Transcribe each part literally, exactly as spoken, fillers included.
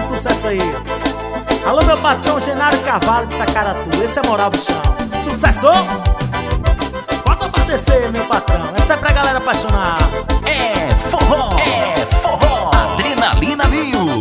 sucesso aí. Alô, meu patrão Genário Carvalho de Itacaratu. Esse é moral, bichão. Sucesso! Bota pra descer, meu patrão. Essa é pra galera apaixonada. É forró, é forró, adrenalina mil.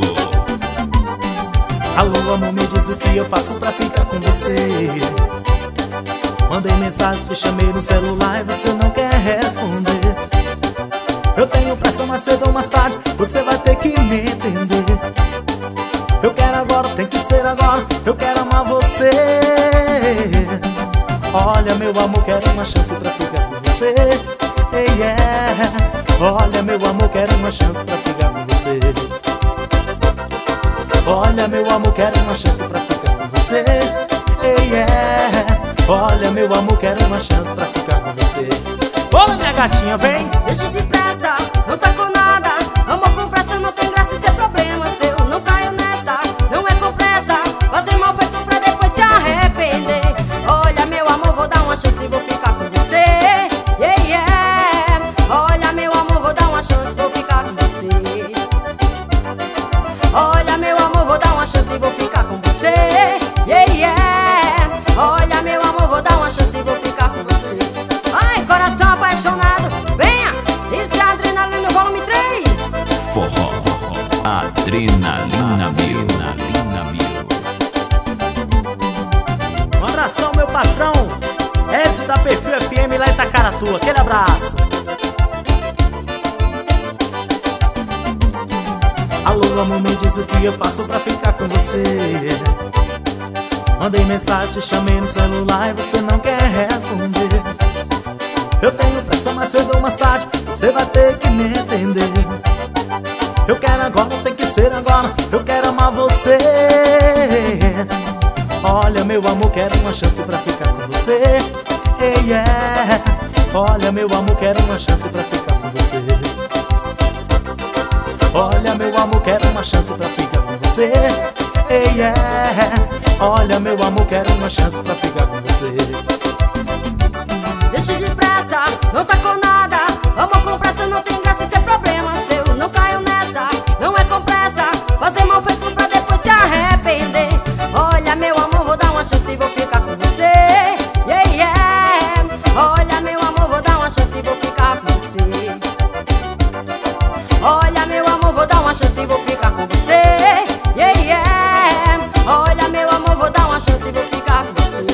Alô, amor, me diz o que eu faço pra ficar com você. Mandei mensagem, te chamei no celular e você não quer responder. Eu tenho pressa, mais cedo ou mais tarde você vai ter que me entender. Eu quero agora, tem que ser agora, eu quero amar você. Olha, meu amor, quero uma chance pra ficar com você. Hey, yeah. Olha, meu amor, quero uma chance pra ficar com você. Olha, meu amor, quero uma chance pra ficar com você. Hey, yeah. Olha, meu amor, quero uma chance pra ficar com você. Olha, minha gatinha, vem. Deixa de pressa, não tá com nada. Amor com pressa não tem graça, isso é problema seu. Não caio nessa, não é com pressa. Fazer mal feito pra depois se arrepender. Olha, meu amor, vou dar uma chance e vou ficar com você. Yeah, yeah. Olha, meu amor, vou dar uma chance e vou ficar com você. Olha, meu amor, vou dar uma chance e vou ficar com você. Yeah, yeah. Olha, meu amor, vou dar uma chance e vou ficar com você. Ai, coração apaixonado, venha! Isso é Adrenalina volume três. Forró, adrenalina mil, adrenalina mil. Um abração, meu patrão Ézio da Perfil F M lá em Itacaratu. Aquele abraço. Alô, amor, me diz o que eu faço pra ficar com você. Mandei mensagem, te chamei no celular e você não quer responder. Eu tenho pressa, mais cedo ou mais tarde você vai ter que me entender. Eu quero agora, tem que ser agora, eu quero amar você. Olha, meu amor, quero uma chance pra ficar com você. Hey, yeah. Olha, meu amor, quero uma chance pra ficar com você. Olha, meu amor, quero uma chance pra ficar com você. Hey, yeah. Olha, meu amor, quero uma chance pra ficar com você. Deixa de pressa, não tá com nada. Amor com pressa não tem graça, isso é problema seu. Não caio nessa, não é com pressa. Fazer mal feito pra depois se arrepender. Olha, meu amor, vou dar uma chance e vou ficar com você. Yeah, yeah. Olha, meu amor, vou dar uma chance e vou ficar com você. Olha, meu amor, vou dar uma chance e vou ficar com você. Yeah, yeah. Olha, meu amor, vou dar uma chance e vou ficar com você.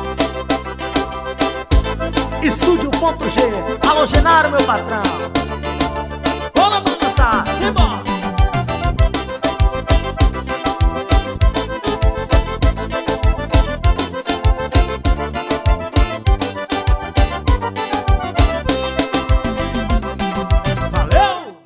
Estúdio.G. Alô, Genário, meu patrão.